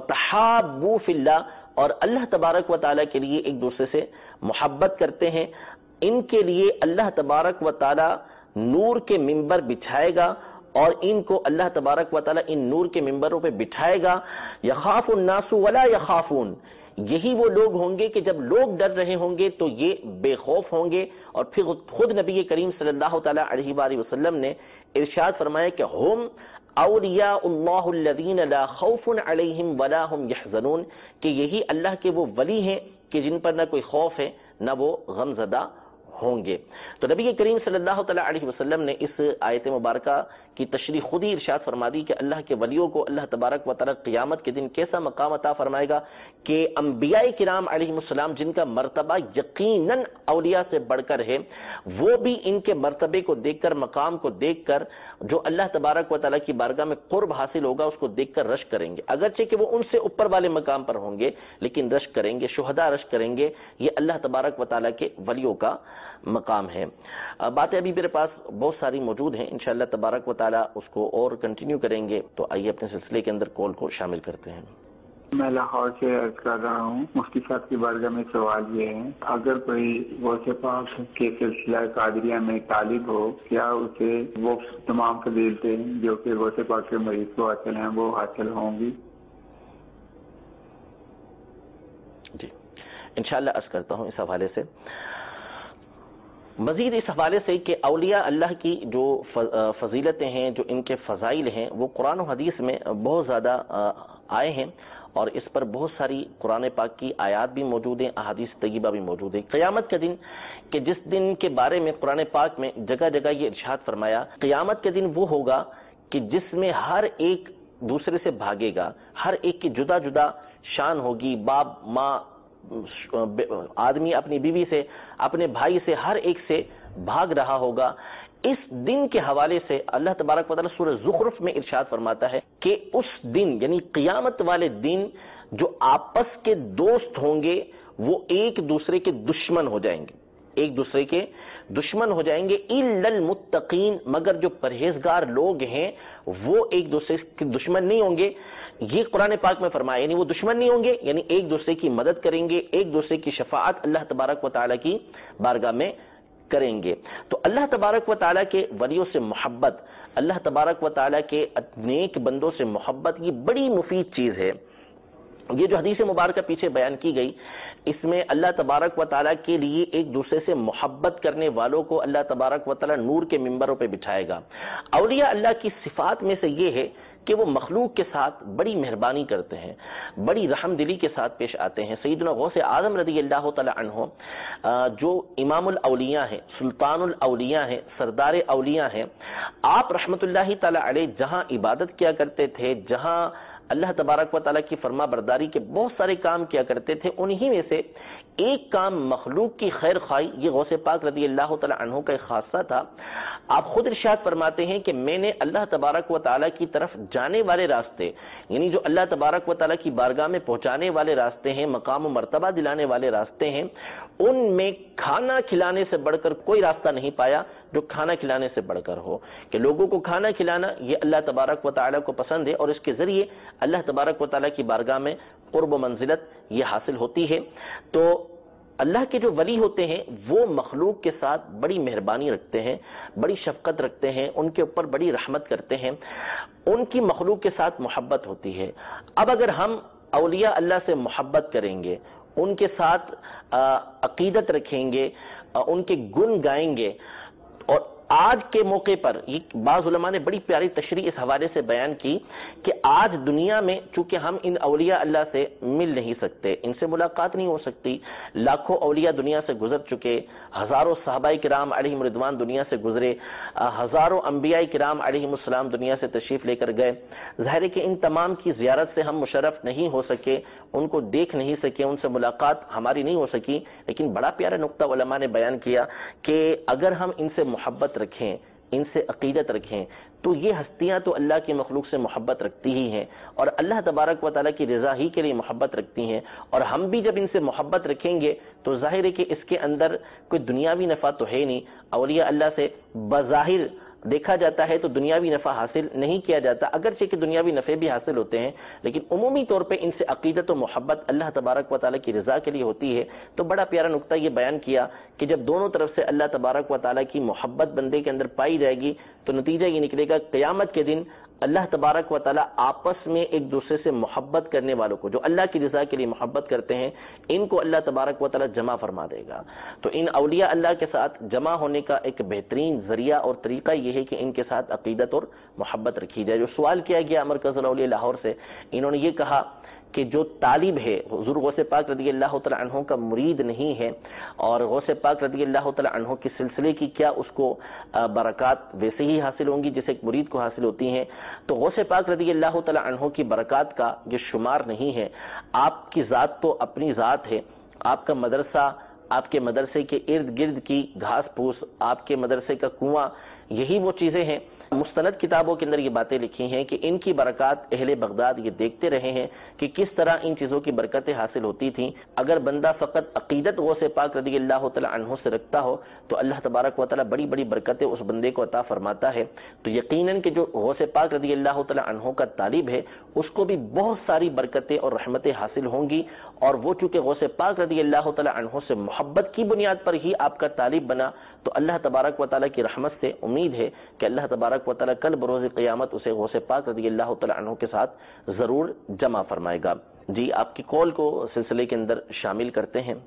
وتحابوا فی اللہ، اور اللہ تبارک و تعالیٰ کے لیے ایک دوسرے سے محبت کرتے ہیں. ان کے لیے اللہ تبارک و تعالیٰ نور کے ممبر بچھائے گا اور ان کو اللہ تبارک و تعالیٰ ان نور کے ممبروں پہ بٹھائے گا. یخاف الناس ولا یخافون، یہی وہ لوگ ہوں گے کہ جب لوگ ڈر رہے ہوں گے تو یہ بے خوف ہوں گے. اور پھر خود نبی کریم صلی اللہ تعالی علیہ وآلہ وسلم نے ارشاد فرمایا کہ ہم اولیاء اللہ الذین لا خوف علیہم ولا هم یحزنون، کہ یہی اللہ کے وہ ولی ہیں کہ جن پر نہ کوئی خوف ہے نہ وہ غم زدہ ہوں گے. تو نبی کریم صلی اللہ تعالی علیہ وسلم نے اس آیت مبارکہ کی تشریح خود ہی ارشاد فرما دی کہ اللہ کے ولیوں کو اللہ تبارک و تعالی قیامت کے دن کیسا مقام عطا فرمائے گا کہ انبیاء کرام علیہ السلام جن کا مرتبہ یقیناً اولیاء سے بڑھ کر ہے، وہ بھی ان کے مرتبے کو دیکھ کر، مقام کو دیکھ کر، جو اللہ تبارک و تعالی کی بارگاہ میں قرب حاصل ہوگا اس کو دیکھ کر رشک کریں گے. اگرچہ کہ وہ ان سے اوپر والے مقام پر ہوں گے لیکن رشک کریں گے، شہداء رشک کریں گے. یہ اللہ تبارک و تعالی کے ولیوں کا مقام ہے. باتیں ابھی میرے پاس بہت ساری موجود ہیں، انشاءاللہ تبارک و تعالی اس کو اور کنٹینیو کریں گے. تو آئیے اپنے سلسلے کے اندر کال کو شامل کرتے ہیں. میں لاہور سے عرض کر رہا ہوں. مفتی صاحب کی بارگاہ میں سوال یہ ہے، اگر کوئی غوث پاک کے سلسلہ قادریہ میں طالب ہو، کیا اسے وہ تمام فضیلتیں جو کہ غوث پاک کے مریض کو حاصل ہیں وہ حاصل ہوں گی؟ جی انشاءاللہ عرض کرتا ہوں اس حوالے سے. مزید اس حوالے سے کہ اولیاء اللہ کی جو فضیلتیں ہیں، جو ان کے فضائل ہیں، وہ قرآن و حدیث میں بہت زیادہ آئے ہیں اور اس پر بہت ساری قرآن پاک کی آیات بھی موجود ہیں، احادیث طیبہ بھی موجود ہیں. قیامت کا دن کہ جس دن کے بارے میں قرآن پاک میں جگہ جگہ یہ ارشاد فرمایا، قیامت کے دن وہ ہوگا کہ جس میں ہر ایک دوسرے سے بھاگے گا، ہر ایک کی جدا جدا شان ہوگی. باپ، ماں، آدمی اپنی بیوی سے، اپنے بھائی سے، ہر ایک سے بھاگ رہا ہوگا. اس دن کے حوالے سے اللہ تبارک و تعالی سورہ زخرف میں ارشاد فرماتا ہے کہ اس دن یعنی قیامت والے دن جو آپس کے دوست ہوں گے وہ ایک دوسرے کے دشمن ہو جائیں گے، ایک دوسرے کے دشمن ہو جائیں گے. الا المتقین، مگر جو پرہیزگار لوگ ہیں وہ ایک دوسرے کے دشمن نہیں ہوں گے. یہ قرآن پاک میں فرمایا، یعنی وہ دشمن نہیں ہوں گے، یعنی ایک دوسرے کی مدد کریں گے، ایک دوسرے کی شفاعت اللہ تبارک و تعالی کی بارگاہ میں کریں گے. تو اللہ تبارک و تعالی کے ولیوں سے محبت، اللہ تبارک و تعالی کے نیک بندوں سے محبت، یہ بڑی مفید چیز ہے. یہ جو حدیث مبارکہ پیچھے بیان کی گئی، اس میں اللہ تبارک و تعالیٰ کے لیے ایک دوسرے سے محبت کرنے والوں کو اللہ تبارک و تعالیٰ نور کے ممبروں پہ بٹھائے گا. اولیاء اللہ کی صفات میں سے یہ ہے کہ وہ مخلوق کے ساتھ بڑی مہربانی کرتے ہیں، بڑی رحم دلی کے ساتھ پیش آتے ہیں. سیدنا غوث اعظم رضی اللہ تعالی عنہ جو امام الاولیاء ہیں، سلطان الاولیاء ہیں، سردار اولیاء ہیں، آپ رحمت اللہ تعالی علیہ جہاں عبادت کیا کرتے تھے، جہاں اللہ تبارک و تعالیٰ کی فرما برداری کے بہت سارے کام کیا کرتے تھے، انہی میں سے ایک کام مخلوق کی خیر خواہی، یہ غوث پاک رضی اللہ تعالی عنہ کا ایک خاصہ تھا. آپ خود ارشاد فرماتے ہیں کہ میں نے اللہ تبارک و تعالیٰ کی طرف جانے والے راستے، یعنی جو اللہ تبارک و تعالیٰ کی بارگاہ میں پہنچانے والے راستے ہیں، مقام و مرتبہ دلانے والے راستے ہیں، ان میں کھانا کھلانے سے بڑھ کر کوئی راستہ نہیں پایا جو کھانا کھلانے سے بڑھ کر ہو، کہ لوگوں کو کھانا کھلانا یہ اللہ تبارک و تعالیٰ کو پسند ہے، اور اس کے ذریعے اللہ تبارک و تعالیٰ کی بارگاہ میں قرب و منزلت یہ حاصل ہوتی ہے۔ تو اللہ کے جو ولی ہوتے ہیں وہ مخلوق کے ساتھ بڑی مہربانی رکھتے ہیں، بڑی شفقت رکھتے ہیں، ان کے اوپر بڑی رحمت کرتے ہیں، ان کی مخلوق کے ساتھ محبت ہوتی ہے۔ اب اگر ہم اولیاء اللہ سے محبت کریں گے، ان کے ساتھ عقیدت رکھیں گے، ان کے گن گائیں گے، اور آج کے موقع پر یہ بعض علماء نے بڑی پیاری تشریح اس حوالے سے بیان کی کہ آج دنیا میں چونکہ ہم ان اولیاء اللہ سے مل نہیں سکتے، ان سے ملاقات نہیں ہو سکتی، لاکھوں اولیاء دنیا سے گزر چکے، ہزاروں صحابہ کرام علیہم رضوان دنیا سے گزرے، ہزاروں انبیاء کرام علیہم السلام دنیا سے تشریف لے کر گئے، ظاہر ہے کہ ان تمام کی زیارت سے ہم مشرف نہیں ہو سکے، ان کو دیکھ نہیں سکے، ان سے ملاقات ہماری نہیں ہو سکی، لیکن بڑا پیارا نقطہ علماء نے بیان کیا کہ اگر ہم ان سے محبت رکھیں، ان سے عقیدت رکھیں، تو یہ ہستیاں تو اللہ کی مخلوق سے محبت رکھتی ہی ہیں، اور اللہ تبارک و تعالیٰ کی رضا ہی کے لیے محبت رکھتی ہیں، اور ہم بھی جب ان سے محبت رکھیں گے تو ظاہر ہے کہ اس کے اندر کوئی دنیاوی نفع تو ہے نہیں۔ اولیاء اللہ سے بظاہر دیکھا جاتا ہے تو دنیاوی نفع حاصل نہیں کیا جاتا، اگرچہ کہ دنیاوی نفع بھی حاصل ہوتے ہیں، لیکن عمومی طور پہ ان سے عقیدت و محبت اللہ تبارک و تعالیٰ کی رضا کے لیے ہوتی ہے۔ تو بڑا پیارا نقطہ یہ بیان کیا کہ جب دونوں طرف سے اللہ تبارک و تعالیٰ کی محبت بندے کے اندر پائی جائے گی تو نتیجہ یہ نکلے گا قیامت کے دن اللہ تبارک و تعالیٰ آپس میں ایک دوسرے سے محبت کرنے والوں کو، جو اللہ کی رضا کے لیے محبت کرتے ہیں، ان کو اللہ تبارک و تعالیٰ جمع فرما دے گا۔ تو ان اولیاء اللہ کے ساتھ جمع ہونے کا ایک بہترین ذریعہ اور طریقہ یہ ہے کہ ان کے ساتھ عقیدت اور محبت رکھی جائے۔ جو سوال کیا گیا مرکز الاولیاء لاہور سے، انہوں نے یہ کہا کہ جو طالب ہے حضور غوث پاک رضی اللہ تعالی عنہ کا مرید نہیں ہے، اور غوث پاک رضی اللہ تعالی عنہ کے سلسلے کی کیا اس کو برکات ویسے ہی حاصل ہوں گی جیسے ایک مرید کو حاصل ہوتی ہیں؟ تو غوث پاک رضی اللہ تعالی عنہ کی برکات کا جو شمار نہیں ہے، آپ کی ذات تو اپنی ذات ہے، آپ کا مدرسہ، آپ کے مدرسے کے ارد گرد کی گھاس پھوس، آپ کے مدرسے کا کنواں، یہی وہ چیزیں ہیں۔ مستند کتابوں کے اندر یہ باتیں لکھی ہیں کہ ان کی برکات اہل بغداد یہ دیکھتے رہے ہیں کہ کس طرح ان چیزوں کی برکتیں حاصل ہوتی تھیں۔ اگر بندہ فقط عقیدت غوث پاک رضی اللہ تعالی عنہ سے رکھتا ہو تو اللہ تبارک و تعالی بڑی بڑی برکتیں اس بندے کو عطا فرماتا ہے۔ تو یقیناً کہ جو غوث پاک رضی اللہ تعالی عنہ کا طالب ہے اس کو بھی بہت ساری برکتیں اور رحمتیں حاصل ہوں گی، اور وہ چونکہ غوث پاک رضی اللہ تعالی عنہ سے محبت کی بنیاد پر ہی آپ کا طالب بنا، تو اللہ تبارک و تعالی کی رحمت سے امید ہے کہ اللہ تبارک و تعالی کل بروز قیامت اسے غوث پاک رضی اللہ تعالی عنہ کے ساتھ ضرور جمع فرمائے گا۔ جی آپ کی کال کو سلسلے کے اندر شامل کرتے ہیں۔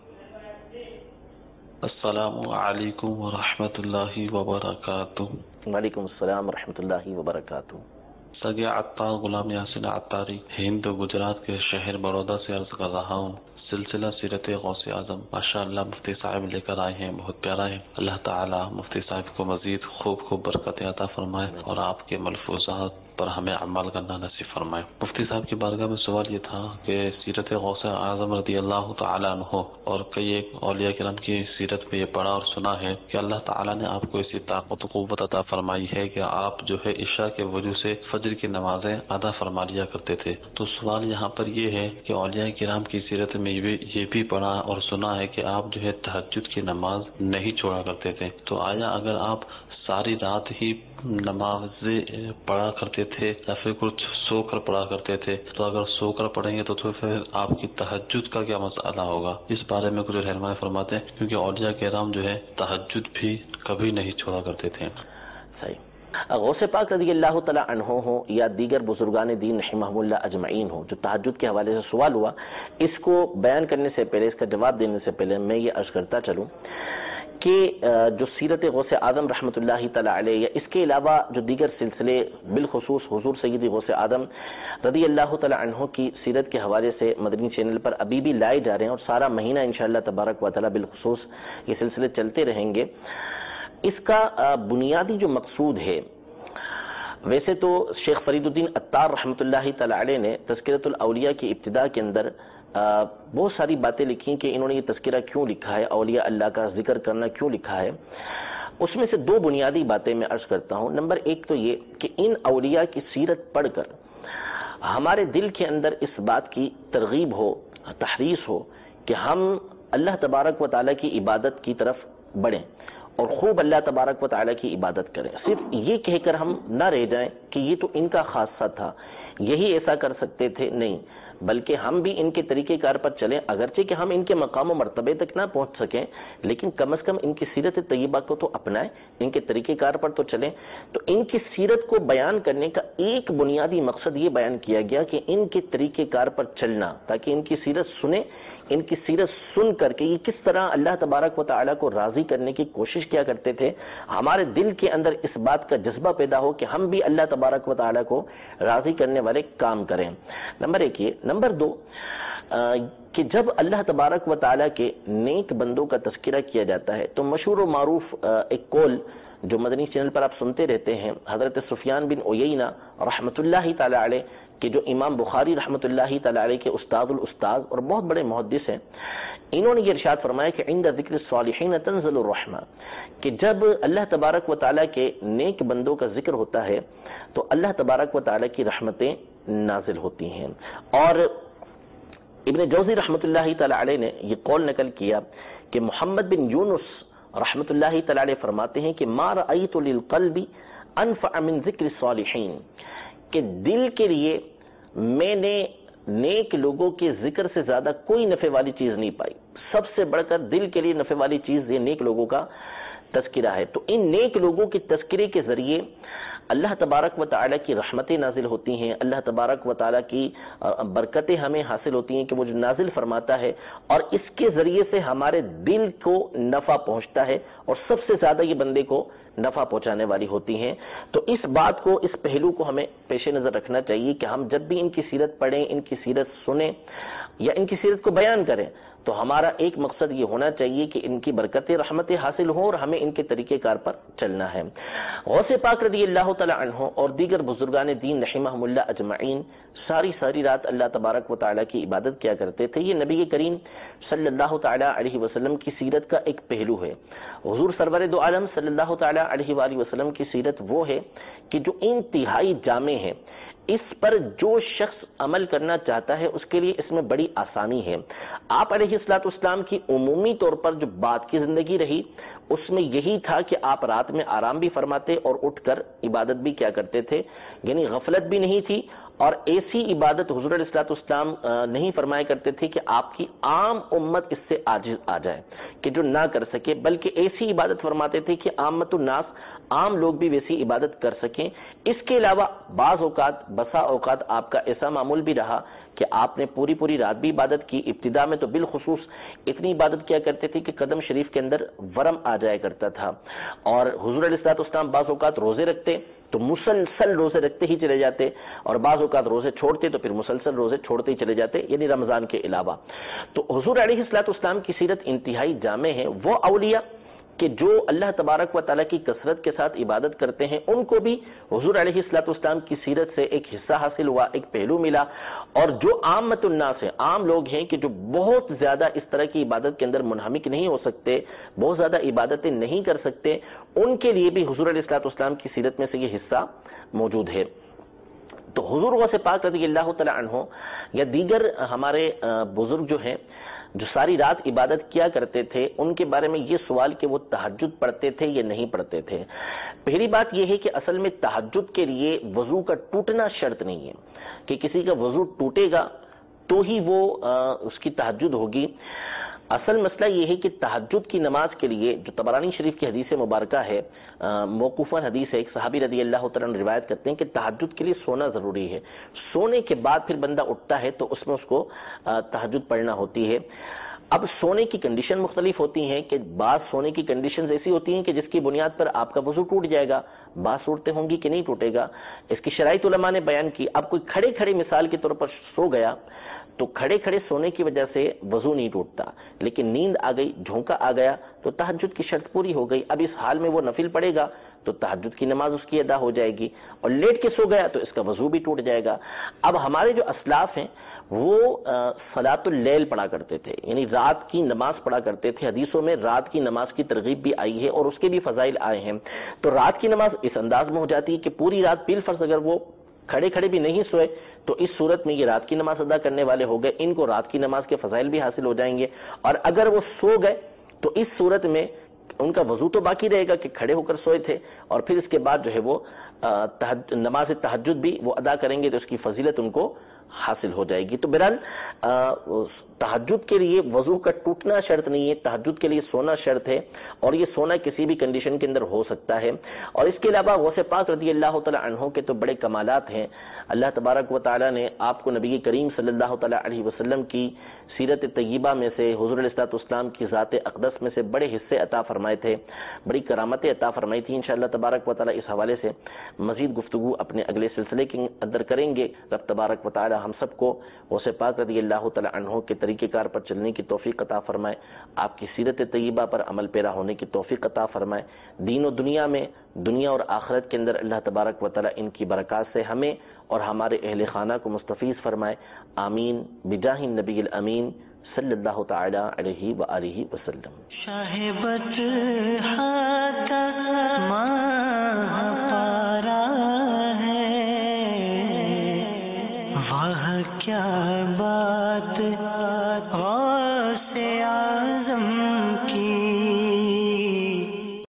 السلام علیکم ورحمۃ اللہ وبرکاتہ۔ وعلیکم السلام ورحمۃ اللہ وبرکاتہ۔ سگے عطار غلام یاسین عطاری ہند گجرات کے شہر بڑودہ سے عرض کر رہا ہوں۔ سلسلہ سیرت غوث اعظم ماشاء اللہ مفتی صاحب لے کر آئے ہیں، بہت پیارا ہے۔ اللہ تعالی مفتی صاحب کو مزید خوب برکتیں عطا فرمائے اور آپ کے ملفوظات پر ہمیں عمل کرنا نصیب فرمائے۔ مفتی صاحب کی بارگاہ میں سوال یہ تھا کہ سیرت غوث اعظم رضی اللہ تعالی عنہ اور کئی ایک اولیاء کرام کی سیرت میں یہ پڑھا اور سنا ہے کہ اللہ تعالی نے آپ کو ایسی طاقت و قوت عطا فرمائی ہے کہ آپ جو ہے عشاء کے وضو سے فجر کی نمازیں ادا فرما لیا کرتے تھے۔ تو سوال یہاں پر یہ ہے کہ اولیاء کرام کی سیرت میں یہ بھی پڑھا اور سنا ہے کہ آپ جو ہے تہجد کی نماز نہیں چھوڑا کرتے تھے، تو آیا اگر آپ ساری رات ہی نمازیں پڑھا کرتے تھے یا پھر کچھ سو کر پڑھا کرتے تھے، تو اگر سو کر پڑھیں گے تو پھر آپ کی تہجد کا کیا مسئلہ ہوگا؟ اس بارے میں کچھ رہنمائی فرماتے ہیں، کیونکہ اولیاء کرام جو ہے تہجد بھی کبھی نہیں چھوڑا کرتے تھے۔ صحیح۔ غوث پاک رضی اللہ تعالی عنہ ہو یا دیگر بزرگان دین رحمہم اللہ اجمعین ہو، جو تہجد کے حوالے سے سوال ہوا، اس کو بیان کرنے سے پہلے، اس کا جواب دینے سے پہلے میں یہ عرض کرتا چلوں کہ جو سیرت غوث اعظم رحمۃ اللہ تعالی علیہ یا اس کے علاوہ جو دیگر سلسلے بالخصوص حضور سیدی غوث اعظم رضی اللہ تعالی عنہ کی سیرت کے حوالے سے مدنی چینل پر ابھی بھی لائے جا رہے ہیں، اور سارا مہینہ انشاءاللہ تبارک و تعالی بالخصوص یہ سلسلے چلتے رہیں گے۔ اس کا بنیادی جو مقصود ہے، ویسے تو شیخ فرید الدین عطار رحمۃ اللہ تعالی علیہ نے تذکرۃ الاولیاء کی ابتدا کے اندر بہت ساری باتیں لکھی کہ انہوں نے یہ تذکرہ کیوں لکھا ہے، اولیاء اللہ کا ذکر کرنا کیوں لکھا ہے۔ اس میں سے دو بنیادی باتیں میں عرض کرتا ہوں. نمبر ایک تو یہ کہ ان اولیاء کی سیرت پڑھ کر ہمارے دل کے اندر اس بات کی ترغیب ہو، تحریص ہو کہ ہم اللہ تبارک و تعالیٰ کی عبادت کی طرف بڑھیں اور خوب اللہ تبارک و تعالیٰ کی عبادت کریں. صرف یہ کہہ کر ہم نہ رہ جائیں کہ یہ تو ان کا خاصہ تھا، یہی ایسا کر سکتے تھے، نہیں، بلکہ ہم بھی ان کے طریقہ کار پر چلیں. اگرچہ کہ ہم ان کے مقام و مرتبے تک نہ پہنچ سکیں، لیکن کم از کم ان کی سیرت طیبہ کو تو اپنائیں، ان کے طریقہ کار پر تو چلیں. تو ان کی سیرت کو بیان کرنے کا ایک بنیادی مقصد یہ بیان کیا گیا کہ ان کے طریقہ کار پر چلنا، تاکہ ان کی سیرت سنیں، ان کی سیرت سن کر کے یہ کس طرح اللہ تبارک و تعالیٰ کو راضی کرنے کی کوشش کیا کرتے تھے، ہمارے دل کے اندر اس بات کا جذبہ پیدا ہو کہ ہم بھی اللہ تبارک و تعالیٰ کو راضی کرنے والے کام کریں. نمبر ایک یہ. نمبر دو کہ جب اللہ تبارک و تعالیٰ کے نیک بندوں کا تذکرہ کیا جاتا ہے تو مشہور و معروف ایک قول جو مدنی چینل پر آپ سنتے رہتے ہیں، حضرت سفیان بن عیینہ رحمۃ اللہ تعالی علیہ کہ جو امام بخاری رحمۃ اللہ تعالی علیہ کے استاد الاستاذ اور بہت بڑے محدث ہیں، انہوں نے یہ ارشاد فرمایا کہ عند ذکر الصالحین تنزل الرحمہ، کہ جب اللہ تبارک و تعالیٰ کے نیک بندوں کا ذکر ہوتا ہے تو اللہ تبارک و تعالیٰ کی رحمتیں نازل ہوتی ہیں. اور ابن جوزی رحمۃ اللہ تعالی علیہ نے یہ قول نقل کیا کہ محمد بن یونس رحمۃ اللہ تعالی علیہ فرماتے ہیں کہ ما رأیت للقلب انفع من ذکر الصالحین، کہ دل کے لیے میں نے نیک لوگوں کے ذکر سے زیادہ کوئی نفع والی چیز نہیں پائی. سب سے بڑھ کر دل کے لیے نفع والی چیز یہ نیک لوگوں کا تذکرہ ہے. تو ان نیک لوگوں کے تذکرے کے ذریعے اللہ تبارک و تعالیٰ کی رحمتیں نازل ہوتی ہیں، اللہ تبارک و تعالیٰ کی برکتیں ہمیں حاصل ہوتی ہیں کہ وہ جو نازل فرماتا ہے، اور اس کے ذریعے سے ہمارے دل کو نفع پہنچتا ہے، اور سب سے زیادہ یہ بندے کو نفع پہنچانے والی ہوتی ہیں. تو اس بات کو، اس پہلو کو ہمیں پیش نظر رکھنا چاہیے کہ ہم جب بھی ان کی سیرت پڑھیں، ان کی سیرت سنیں یا ان کی سیرت کو بیان کریں تو ہمارا ایک مقصد یہ ہونا چاہیے کہ ان کی برکتیں، رحمتیں حاصل ہوں اور ہمیں ان کے طریقہ کار پر چلنا ہے. غوث پاک رضی اللہ تعالی عنہ اور دیگر بزرگان دین رحمہم اللہ اجمعین ساری رات اللہ تبارک و تعالیٰ کی عبادت کیا کرتے تھے. یہ نبی کریم صلی اللہ تعالی علیہ وسلم کی سیرت کا ایک پہلو ہے. حضور سرور دو عالم صلی اللہ تعالی علیہ وآلہ وسلم کی سیرت وہ ہے کہ جو انتہائی جامع ہے. اس پر جو شخص عمل کرنا چاہتا ہے اس کے لیے اس میں بڑی آسانی ہے. آپ علیہ الصلوۃ والسلام کی عمومی طور پر جو بات کی زندگی رہی اس میں یہی تھا کہ آپ رات میں آرام بھی فرماتے اور اٹھ کر عبادت بھی کیا کرتے تھے، یعنی غفلت بھی نہیں تھی. اور ایسی عبادت حضور علیہ الصلوۃ والسلام نہیں فرمایا کرتے تھے کہ آپ کی عام امت اس سے عاجز آ جائے کہ جو نہ کر سکے، بلکہ ایسی عبادت فرماتے تھے کہ عامت الناس، عام لوگ بھی ویسی عبادت کر سکیں. اس کے علاوہ بسا اوقات آپ کا ایسا معمول بھی رہا کہ آپ نے پوری رات بھی عبادت کی. ابتدا میں تو بالخصوص اتنی عبادت کیا کرتے تھے کہ قدم شریف کے اندر ورم آ جایا کرتا تھا. اور حضور علیہ الصلوۃ والسلام بعض اوقات روزے رکھتے تو مسلسل روزے رکھتے ہی چلے جاتے، اور بعض اوقات روزے چھوڑتے تو پھر مسلسل روزے چھوڑتے ہی چلے جاتے، یعنی رمضان کے علاوہ. تو حضور علیہ الصلوۃ والسلام کی سیرت انتہائی جامع ہے. وہ اولیاء کہ جو اللہ تبارک و تعالیٰ کی کثرت کے ساتھ عبادت کرتے ہیں ان کو بھی حضور علیہ الصلوۃ والسلام کی سیرت سے ایک حصہ حاصل ہوا، ایک پہلو ملا. اور جو عامت الناس ہیں، عام لوگ ہیں کہ جو بہت زیادہ اس طرح کی عبادت کے اندر منہمک نہیں ہو سکتے، بہت زیادہ عبادتیں نہیں کر سکتے، ان کے لیے بھی حضور علیہ الصلوۃ والسلام کی سیرت میں سے یہ حصہ موجود ہے. تو حضور غوث پاک رضی اللہ تعالی عنہ یا دیگر ہمارے بزرگ جو ہیں جو ساری رات عبادت کیا کرتے تھے، ان کے بارے میں یہ سوال کہ وہ تہجد پڑھتے تھے یا نہیں پڑھتے تھے. پہلی بات یہ ہے کہ اصل میں تہجد کے لیے وضو کا ٹوٹنا شرط نہیں ہے کہ کسی کا وضو ٹوٹے گا تو ہی وہ اس کی تہجد ہوگی. اصل مسئلہ یہ ہے کہ تہجد کی نماز کے لیے جو طبرانی شریف کی حدیث مبارکہ ہے، موقوفاً حدیث ہے، ایک صحابی رضی اللہ تعالیٰ عنہ روایت کرتے ہیں کہ تہجد کے لیے سونا ضروری ہے. سونے کے بعد پھر بندہ اٹھتا ہے تو اس میں اس کو تہجد پڑھنا ہوتی ہے. اب سونے کی کنڈیشن مختلف ہوتی ہیں کہ بعض سونے کی کنڈیشنز ایسی ہوتی ہیں کہ جس کی بنیاد پر آپ کا وضو ٹوٹ جائے گا، بعض صورتیں ہوں گی کہ نہیں ٹوٹے گا. اس کی شرائط علماء نے بیان کی. اب کوئی کھڑے مثال کے طور پر سو گیا تو کھڑے سونے کی وجہ سے وضو نہیں ٹوٹتا، لیکن نیند آ گئی، جھونکا آ گیا تو تہجد کی شرط پوری ہو گئی. اب اس حال میں وہ نفل پڑے گا تو تہجد کی نماز اس کی ادا ہو جائے گی، اور لیٹ کے سو گیا تو اس کا وضو بھی ٹوٹ جائے گا۔ اب ہمارے جو اسلاف ہیں وہ صلاۃ اللیل پڑھا کرتے تھے، یعنی رات کی نماز پڑھا کرتے تھے۔ حدیثوں میں رات کی نماز کی ترغیب بھی آئی ہے اور اس کے بھی فضائل آئے ہیں۔ تو رات کی نماز اس انداز میں ہو جاتی ہے کہ پوری رات بالفرض اگر وہ کھڑے کھڑے بھی نہیں سوئے تو اس صورت میں یہ رات کی نماز ادا کرنے والے ہو گئے، ان کو رات کی نماز کے فضائل بھی حاصل ہو جائیں گے۔ اور اگر وہ سو گئے تو اس صورت میں ان کا وضو تو باقی رہے گا کہ کھڑے ہو کر سوئے تھے، اور پھر اس کے بعد جو ہے وہ نماز تہجد بھی وہ ادا کریں گے تو اس کی فضیلت ان کو حاصل ہو جائے گی۔ تو بہرحال تہجد کے لیے وضو کا ٹوٹنا شرط نہیں ہے، تہجد کے لیے سونا شرط ہے، اور یہ سونا کسی بھی کنڈیشن کے اندر ہو سکتا ہے۔ اور اس کے علاوہ غوث پاک رضی اللہ تعالی عنہ کے تو بڑے کمالات ہیں۔ اللہ تبارک و تعالی نے آپ کو نبی کریم صلی اللہ تعالی علیہ وسلم کی سیرت طیبہ میں سے، حضور علیہ الصلوۃ والسلام کی ذات اقدس میں سے بڑے حصے عطا فرمائے تھے، بڑی کرامتیں عطا فرمائی تھیں۔ انشاءاللہ تبارک و تعالی اس حوالے سے مزید گفتگو اپنے اگلے سلسلے کے اندر کریں گے۔ رب تبارک و تعالی ہم سب کو غوث پاک رضی اللہ تعالی عنہ کے طریقہ کار پر چلنے کی توفیق عطا فرمائے، آپ کی سیرت طیبہ پر عمل پیرا ہونے کی توفیق عطا فرمائے، دین و دنیا میں، دنیا اور آخرت کے اندر اللہ تبارک و تعالی ان کی برکات سے ہمیں اور ہمارے اہل خانہ کو مستفیض فرمائے۔ آمین بجاہ النبی الامین صلی اللہ تعالی علیہ وآلہ وسلم۔ شاہ بطحہ کا ماہ پارا ہے، واہ کیا بات